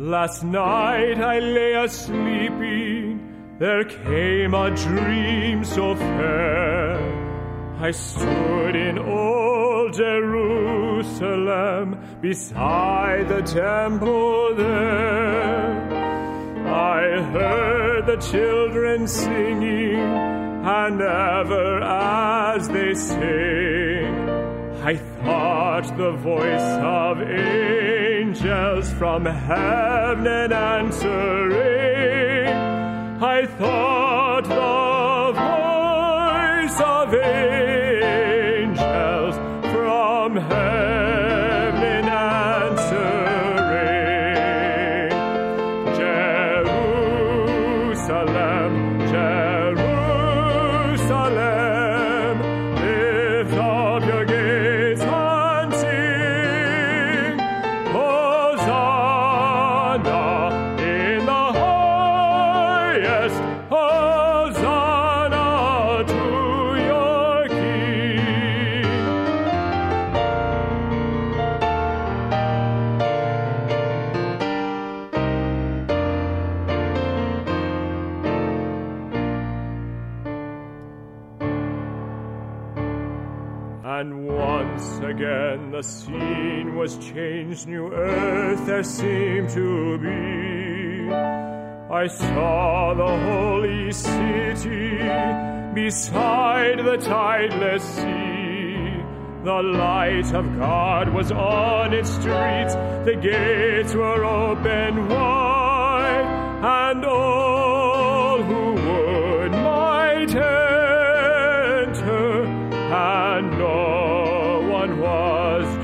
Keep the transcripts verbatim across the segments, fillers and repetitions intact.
Last night I lay a-sleeping, there came a dream so fair. I stood in old Jerusalem, beside the temple there. I heard the children singing, and ever as they sang, I thought the voice of angels from heaven answering. I thought the voice of angels from heaven answering. Jerusalem, Jerusalem, lift up your gates and sing. Hosanna in the highest, Hosanna to your King. And once again the scene was changed, new earth there seemed to be. I saw the holy city beside the tideless sea. The light of God was on its streets, the gates were open wide, and all who would might enter, and no one was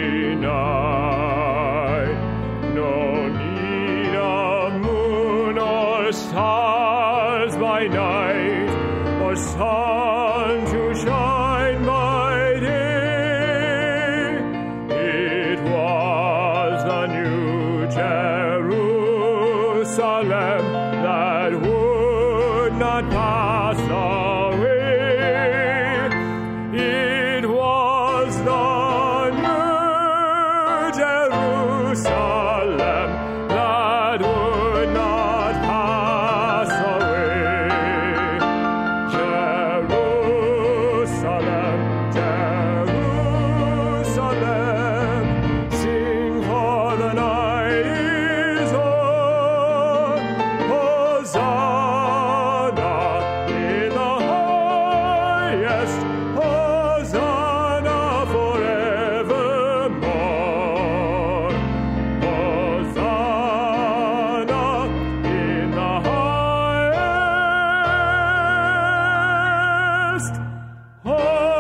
denied. No need of moon or stars by night, or sun to shine by day. It was the new Jerusalem that would not pass away. It was the new Jerusalem that would not pass away. Jerusalem, Jerusalem, sing for the night is o'er. Hosanna in the highest, Hosanna forevermore. Hosanna in the highest, Hosanna.